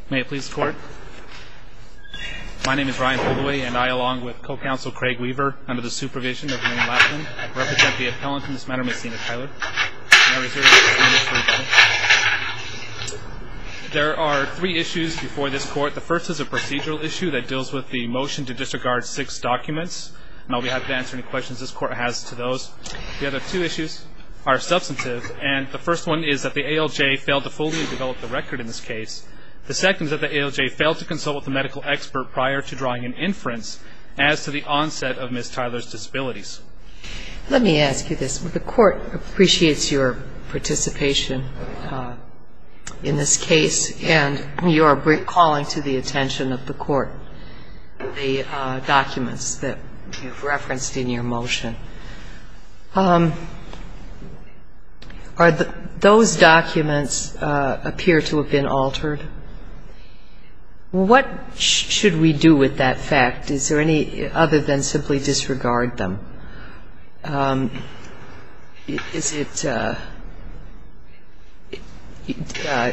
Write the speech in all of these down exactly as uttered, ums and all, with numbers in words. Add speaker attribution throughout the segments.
Speaker 1: May it please the Court. My name is Ryan Holdaway, and I, along with co-counsel Craig Weaver, under the supervision of Lynn Lappin, represent the appellant in this matter, Miz Zena Tyler. And I reserve this for rebuttal. There are three issues before this Court. The first is a procedural issue that deals with the motion to disregard six documents, and I'll be happy to answer any questions this Court has to those. The other two issues are substantive, and the first one is that the A L J failed to fully develop the record in this case. The second is that the A L J failed to consult with a medical expert prior to drawing an inference as to the onset of Miz Tyler's disabilities.
Speaker 2: Let me ask you this. The Court appreciates your participation uh, in this case, and you are calling to the attention of the Court the uh, documents that you've referenced in your motion. Um, are the, those documents uh, appear to have been altered? What sh- should we do with that fact? Is there any other than simply disregard them? Um, is it, uh, it uh,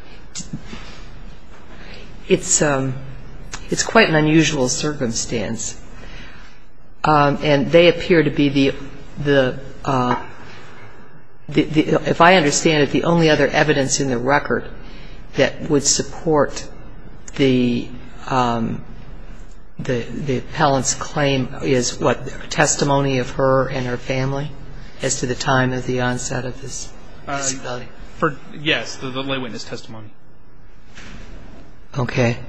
Speaker 2: it's um, it's quite an unusual circumstance, um, and they appear to be the the, uh, the the if I understand it, the only other evidence in the record that would support the um, the the appellant's claim is what, testimony of her and her family as to the time of the onset of this disability.
Speaker 1: Uh, for yes, the, the lay witness testimony.
Speaker 2: Okay.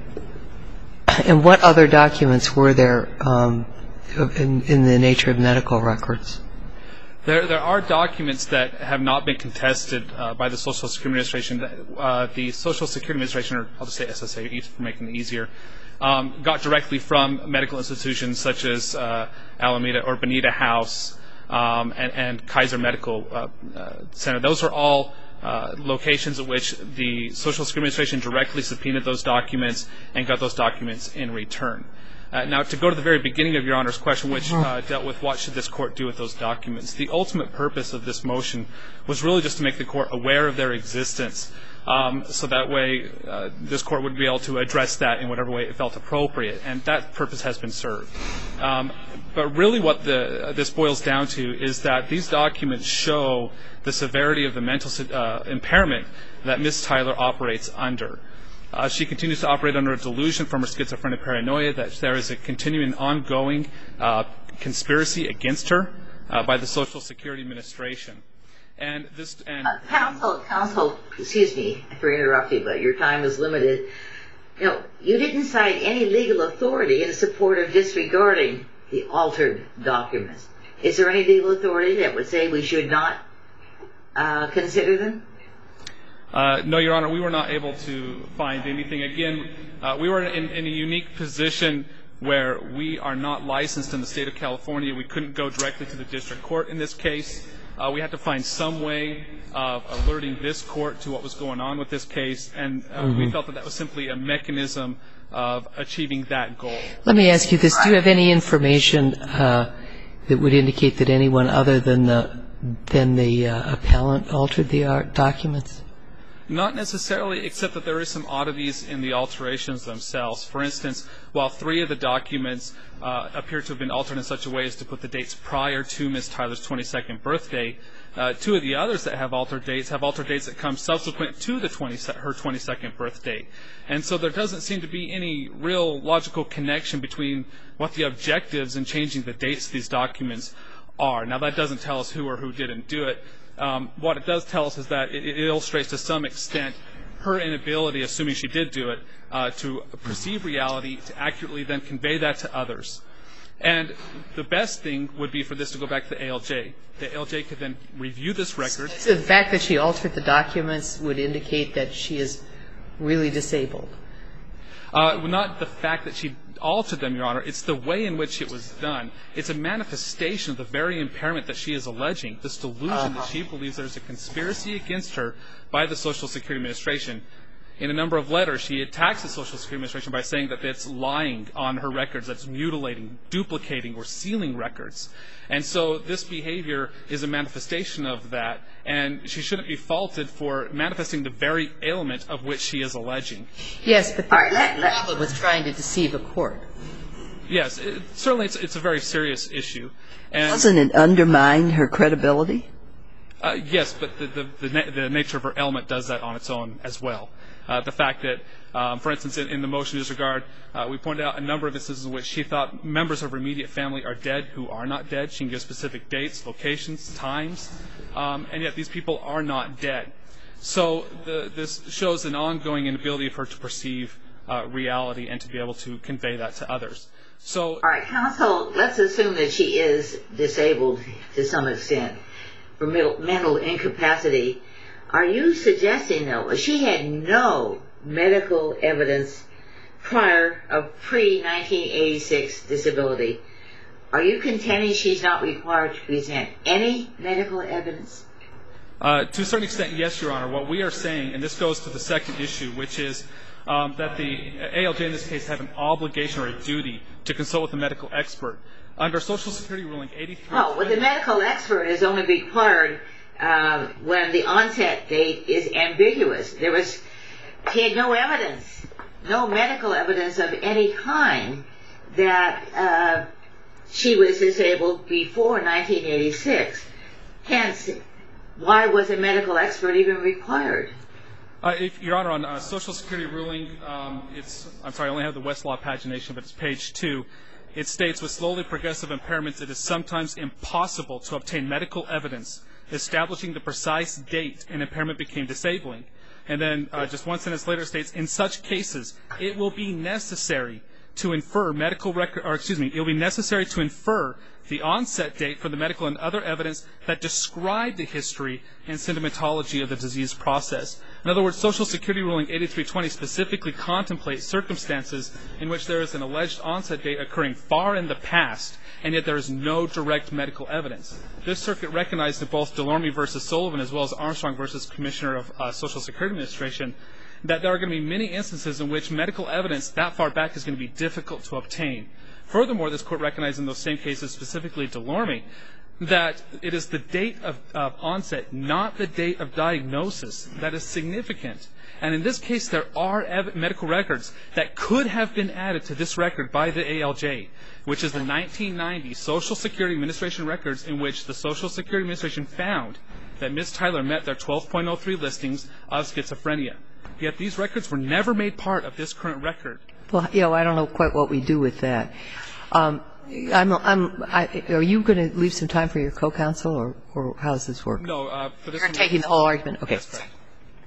Speaker 2: And what other documents were there um, in, in the nature of medical records?
Speaker 1: There, there are documents that have not been contested uh, by the Social Security Administration. Uh, the Social Security Administration, or I'll just say S S A for making it easier, um, got directly from medical institutions such as uh, Alameda or Bonita House um, and, and Kaiser Medical uh, uh, Center. Those are all uh, locations at which the Social Security Administration directly subpoenaed those documents and got those documents in return. Uh, now, to go to the very beginning of Your Honor's question, which uh, dealt with what should this Court do with those documents, the ultimate purpose of this motion was really just to make the Court aware of their existence, um, so that way uh, this Court would be able to address that in whatever way it felt appropriate, and that purpose has been served. Um, but really what the, uh, this boils down to is that these documents show the severity of the mental uh, impairment that Miz Tyler operates under. Uh, she continues to operate under a delusion from her schizophrenic paranoia that there is a continuing, ongoing uh, conspiracy against her uh, by the Social Security Administration. And this, and
Speaker 3: uh, counsel, counsel, excuse me for interrupting, but your time is limited. You know, you didn't cite any legal authority in support of disregarding the altered documents. Is there any legal authority that would say we should not uh, consider them?
Speaker 1: Uh, no, Your Honor, we were not able to find anything. Again, uh, we were in, in a unique position where we are not licensed in the state of California. We couldn't go directly to the district court in this case. Uh, we had to find some way of alerting this court to what was going on with this case, and uh, mm-hmm. we felt that that was simply a mechanism of achieving that goal.
Speaker 2: Let me ask you this. Do you have any information uh, that would indicate that anyone other than the, than the uh, appellant altered the uh, documents?
Speaker 1: Not necessarily, except that there is some oddities in the alterations themselves. For instance, while three of the documents uh, appear to have been altered in such a way as to put the dates prior to Miz Tyler's twenty-second birthday, uh, two of the others that have altered dates have altered dates that come subsequent to the twenty, her twenty-second birthday. And so there doesn't seem to be any real logical connection between what the objectives in changing the dates of these documents are. Now, that doesn't tell us who or who didn't do it. Um, what it does tell us is that it, it illustrates to some extent her inability, assuming she did do it, uh, to perceive reality, to accurately then convey that to others. And the best thing would be for this to go back to the A L J. The A L J could then review this record.
Speaker 2: So the fact that she altered the documents would indicate that she is really disabled?
Speaker 1: Uh, not the fact that she altered them, Your Honor. It's the way in which it was done. It's a manifestation of the very impairment that she is alleging, this delusion uh-huh. that she believes there's a conspiracy against her by the Social Security Administration. In a number of letters, she attacks the Social Security Administration by saying that it's lying on her records, that's mutilating, duplicating, or sealing records. And so this behavior is a manifestation of that, and she shouldn't be faulted for manifesting the very ailment of which she is alleging.
Speaker 2: Yes, but the
Speaker 3: All right, let- let-
Speaker 2: problem was trying to deceive a court.
Speaker 1: Yes, it, certainly it's, it's a very serious issue. And,
Speaker 4: Doesn't it undermine her credibility?
Speaker 1: Uh, yes, but the, the, the, na- the nature of her ailment does that on its own as well. Uh, the fact that, um, for instance, in, in the motion disregard, uh, we pointed out a number of instances in which she thought members of her immediate family are dead who are not dead. She can give specific dates, locations, times, um, and yet these people are not dead. So the, this shows an ongoing inability of her to perceive uh, reality and to be able to convey that to others. So,
Speaker 3: All right, counsel, let's assume that she is disabled to some extent for mental, mental incapacity. Are you suggesting, though, she had no medical evidence prior of pre nineteen eighty-six disability? Are you contending she's not required to present any medical evidence?
Speaker 1: Uh, to a certain extent, yes, Your Honor. What we are saying, and this goes to the second issue, which is um, that the A L J in this case had an obligation or a duty to consult with a medical expert. Under Social Security ruling eighty-three...
Speaker 3: Oh, well, the medical expert is only required uh, when the onset date is ambiguous. There was, he had no evidence, no medical evidence of any kind that uh, she was disabled before nineteen eighty-six. Hence, why was a medical expert even required?
Speaker 1: Uh, if, Your Honor, on uh, Social Security ruling, um, it's, I'm sorry, I only have the Westlaw pagination, but it's page two. It states, with slowly progressive impairments, it is sometimes impossible to obtain medical evidence establishing the precise date an impairment became disabling. And then uh, just one sentence later states, in such cases, it will be necessary to infer medical record, or excuse me, it will be necessary to infer the onset date for the medical and other evidence that describe the history and symptomatology of the disease process. In other words, Social Security ruling eighty-three twenty specifically contemplates circumstances in which there is an alleged onset date occurring far in the past, and yet there is no direct medical evidence. This circuit recognized in both Delorme versus Sullivan as well as Armstrong versus Commissioner of uh, Social Security Administration that there are going to be many instances in which medical evidence that far back is going to be difficult to obtain. Furthermore, this court recognized in those same cases, specifically Delorme, that it is the date of, of onset, not the date of diagnosis, that is significant. And in this case, there are ev- medical records that could have been added to this record by the A L J, which is the nineteen ninety Social Security Administration records in which the Social Security Administration found that Miz Tyler met their twelve point oh three listings of schizophrenia. Yet these records were never made part of this current record.
Speaker 2: Well, you know, I don't know quite what we do with that. Um, I'm, I'm, I, are you going to leave some time for your co-counsel, or, or how does this work?
Speaker 1: No, uh, for this
Speaker 2: You're
Speaker 1: one,
Speaker 2: taking the whole argument? Okay.
Speaker 1: That's correct.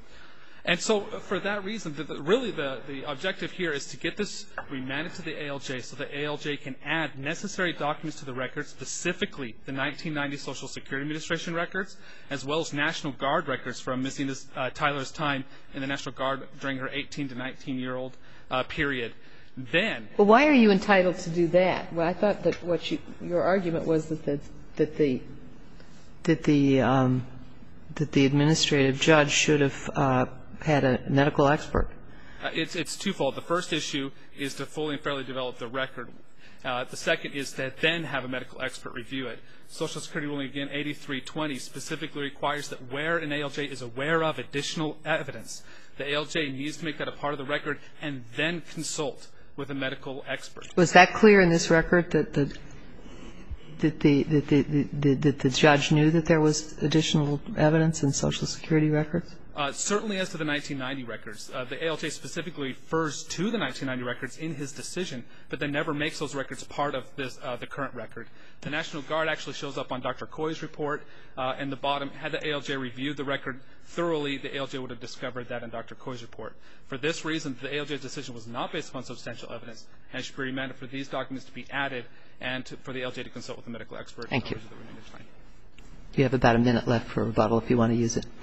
Speaker 1: And so uh, for that reason, the, the, really the, the objective here is to get this remanded to the A L J so the A L J can add necessary documents to the record, specifically the nineteen ninety Social Security Administration records, as well as National Guard records from Miz Uh, Tyler's time in the National Guard during her eighteen to nineteen-year-old uh, period. Then...
Speaker 2: Well, why are you entitled to do that? Well, I thought that what you, your argument was that the, that the, that the, um, that the administrative judge should have uh, had a medical expert.
Speaker 1: Uh, it's, it's twofold. The first issue is to fully and fairly develop the record. Uh, the second is to then have a medical expert review it. Social Security ruling, again, eighty-three twenty, specifically requires that where an A L J is aware of additional evidence, the A L J needs to make that a part of the record and then consult with a medical expert.
Speaker 2: Was that clear in this record that the, that the, that the, the, that the judge knew that there was additional evidence in Social Security records?
Speaker 1: Uh, certainly as to the nineteen ninety records. Uh, the A L J specifically refers to the nineteen ninety records in his decision, but then never makes those records part of this, uh, the current record. The National Guard actually shows up on Doctor Coy's report, uh, and the bottom, had the A L J reviewed the record thoroughly, the A L J would have discovered that in Doctor Coy's report. For this reason, the A L J's decision was not based upon substantial evidence, and should be remanded for these documents to be added and to, for the A L J to consult with a medical expert.
Speaker 2: Thank you.
Speaker 1: The remainder time.
Speaker 2: You have about a minute left for rebuttal if you want to use it.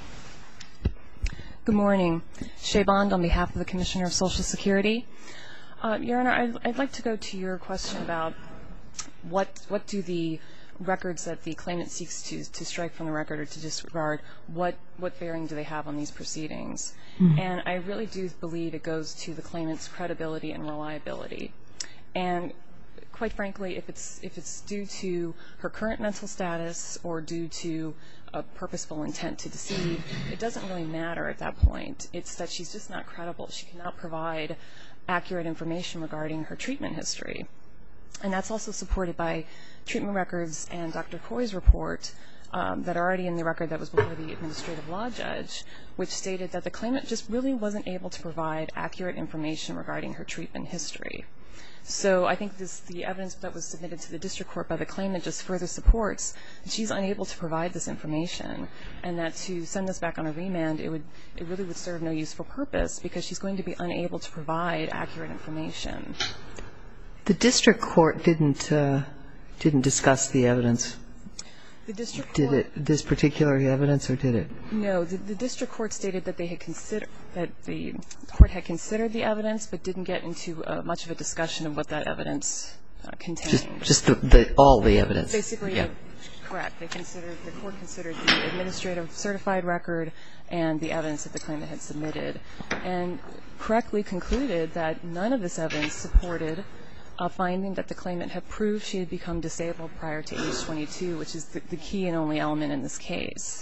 Speaker 5: Good morning. Shay Bond on behalf of the Commissioner of Social Security. Uh, Your Honor, I'd, I'd like to go to your question about what what do the records that the claimant seeks to to strike from the record or to disregard, what what bearing do they have on these proceedings? Mm-hmm. And I really do believe it goes to the claimant's credibility and reliability. And quite frankly, if it's if it's due to her current mental status or due to a purposeful intent to deceive, it doesn't really matter at that point. It's that she's just not credible. She cannot provide accurate information regarding her treatment history. And that's also supported by treatment records and Doctor Coy's report um, that are already in the record that was before the administrative law judge, which stated that the claimant just really wasn't able to provide accurate information regarding her treatment history. So I think this, the evidence that was submitted to the district court by the claimant just further supports that she's unable to provide this information, and that to send this back on a remand, it would it really would serve no useful purpose because she's going to be unable to provide accurate information.
Speaker 2: The district court didn't uh, didn't discuss the evidence.
Speaker 5: The district
Speaker 2: did
Speaker 5: court,
Speaker 2: it this particular evidence, or did it?
Speaker 5: No, the, the district court stated that they had considered that the court had considered the evidence, but didn't get into uh, much of a discussion of what that evidence uh, contained.
Speaker 2: Just, just the, the all the evidence.
Speaker 5: Basically,
Speaker 2: yeah.
Speaker 5: the, correct. They considered the court considered the administrative certified record and the evidence that the claimant had submitted, and correctly concluded that none of this evidence supported a finding that the claimant had proved she had become disabled prior to age twenty-two, which is the, the key and only element in this case.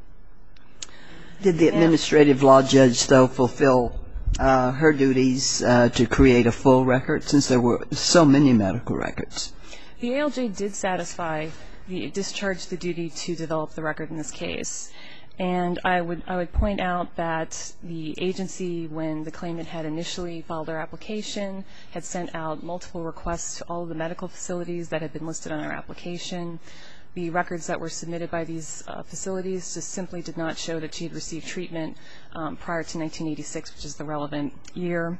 Speaker 4: Did the administrative law judge, though, fulfill uh, her duties uh, to create a full record, since there were so many medical records?
Speaker 5: The A L J did satisfy the discharge the duty to develop the record in this case. And I would I would point out that the agency, when the claimant had initially filed their application, had sent out multiple requests to all of the medical facilities that had been listed on their application. The records that were submitted by these uh, facilities just simply did not show that she had received treatment um, prior to nineteen eighty-six, which is the relevant year.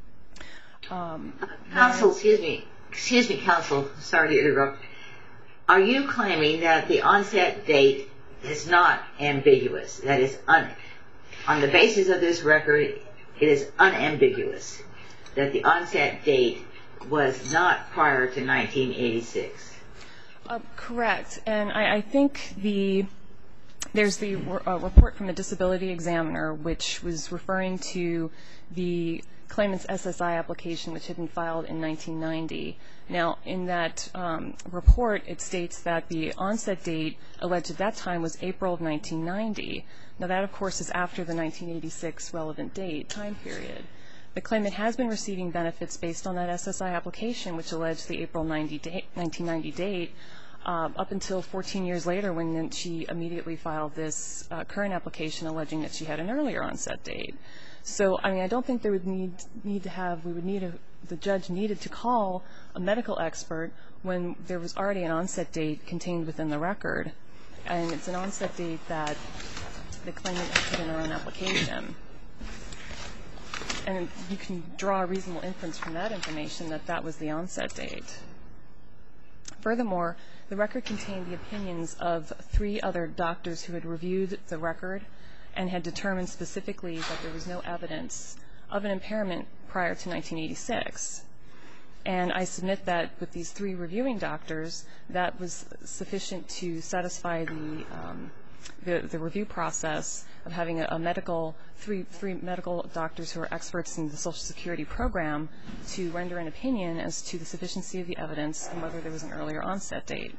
Speaker 5: Um,
Speaker 3: counsel, excuse me. Excuse me, counsel. Sorry to interrupt. Are you claiming that the onset date is not ambiguous? That is, un- on the basis of this record, it is unambiguous that the onset date was not prior to nineteen eighty-six.
Speaker 5: Uh, correct. And I, I think the there's the uh, report from the disability examiner, which was referring to the claimant's S S I application, which had been filed in nineteen ninety. Now, in that um, report, it states that the onset date alleged at that time was April of nineteen ninety. Now, that, of course, is after the nineteen eighty-six relevant date time period. The claimant has been receiving benefits based on that S S I application, which alleged the April nineteen ninety date, uh, up until fourteen years later, when she immediately filed this uh, current application alleging that she had an earlier onset date. So, I mean, I don't think there would need need to have we would need a the judge needed to call a medical expert when there was already an onset date contained within the record, and it's an onset date that the claimant had put in her own application. And you can draw a reasonable inference from that information that that was the onset date. Furthermore, the record contained the opinions of three other doctors who had reviewed the record and had determined specifically that there was no evidence of an impairment prior to nineteen eighty-six. And I submit that with these three reviewing doctors, that was sufficient to satisfy the um, the, the review process of having a, a medical three three medical doctors who are experts in the Social Security program to render an opinion as to the sufficiency of the evidence and whether there was an earlier onset date.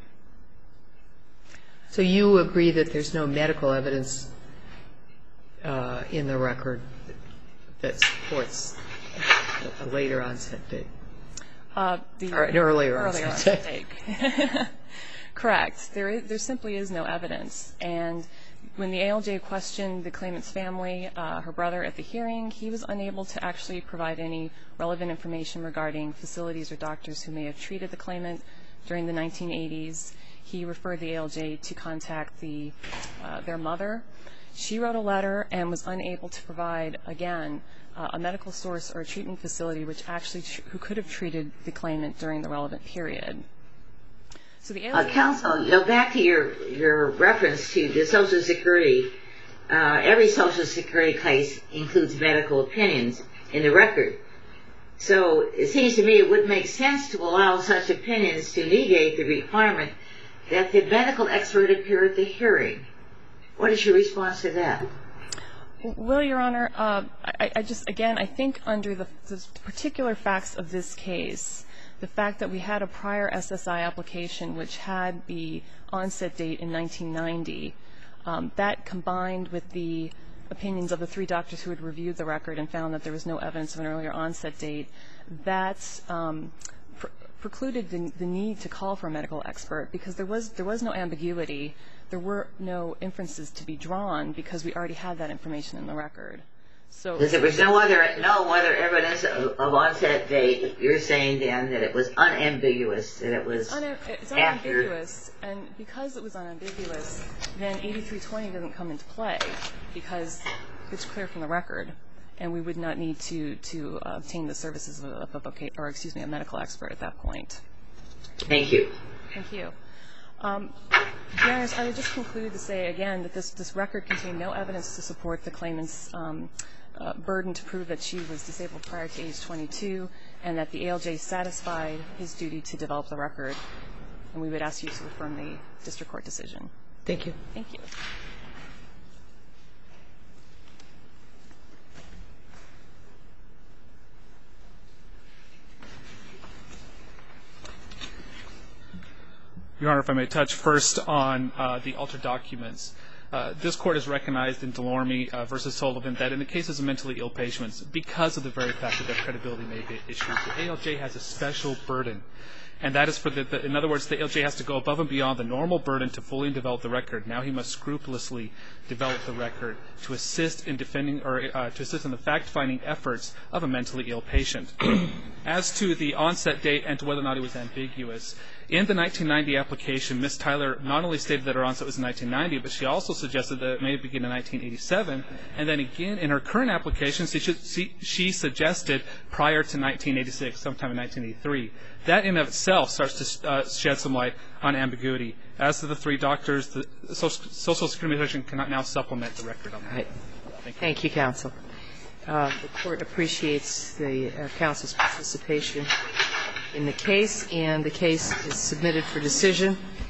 Speaker 2: So you agree that there's no medical evidence uh, in the record that supports a later onset date?
Speaker 5: Uh, the
Speaker 2: or an earlier,
Speaker 5: earlier
Speaker 2: onset,
Speaker 5: onset date. Correct. There, is, there simply is no evidence. And when the A L J questioned the claimant's family, uh, her brother at the hearing, he was unable to actually provide any relevant information regarding facilities or doctors who may have treated the claimant during the nineteen eighties. He referred the A L J to contact the, uh, their mother. She wrote a letter and was unable to provide, again, uh, a medical source or a treatment facility which actually tr- who could have treated the claimant during the relevant period. So the A L J
Speaker 3: uh, counsel, you know, back to your your reference to the Social Security. Uh, every Social Security case includes medical opinions in the record. So it seems to me it would make sense to allow such opinions to negate the requirement that the medical expert appear at the hearing. What is your response to that?
Speaker 5: Well, Your Honor, uh, I, I just, again, I think under the, the particular facts of this case, the fact that we had a prior S S I application which had the onset date in nineteen ninety, um, that combined with the opinions of the three doctors who had reviewed the record and found that there was no evidence of an earlier onset date, that um, pr- precluded the, the need to call for a medical expert because there was there was no ambiguity. There were no inferences to be drawn because we already had that information in the record. So
Speaker 3: because there was no other no other evidence of, of onset date. You're saying then that it was unambiguous, that it was
Speaker 5: Una- it's
Speaker 3: after.
Speaker 5: unambiguous, and because it was unambiguous, then eighty-three twenty doesn't come into play because it's clear from the record, and we would not need to to uh, obtain the services of a, of a voca- or excuse me a medical expert at that point.
Speaker 3: Thank you.
Speaker 5: Thank you. Um, Your Honors, I would just conclude to say again that this this record contained no evidence to support the claimant's um, uh, burden to prove that she was disabled prior to age twenty-two, and that the A L J satisfied his duty to develop the record. And we would ask you to affirm the district court decision.
Speaker 2: Thank you.
Speaker 5: Thank you.
Speaker 1: Your Honor, if I may touch first on uh, the altered documents. Uh, this court has recognized in Delorme uh, versus Sullivan that in the cases of mentally ill patients, because of the very fact that their credibility may be issued, the A L J has a special burden. And that is for the, the, in other words, the A L J has to go above and beyond the normal burden to fully develop the record. Now he must scrupulously develop the record to assist in defending or uh, to assist in the fact-finding efforts of a mentally ill patient. As to the onset date and to whether or not it was ambiguous, in the nineteen ninety application, Miz Tyler not only stated that her onset was in nineteen ninety, but she also suggested that it may begin in nineteen eighty-seven. And then again, in her current application, she, should, she, she suggested prior to nineteen eighty-six, sometime in nineteen eighty-three. That in and of itself starts to uh, shed some light on ambiguity. As to the three doctors, the Social, Social Security Administration cannot now supplement the record on that.
Speaker 2: Right.
Speaker 1: Thank you.
Speaker 2: Thank you, counsel. Uh, the court appreciates the uh, counsel's participation in the case, and the case is submitted for decision.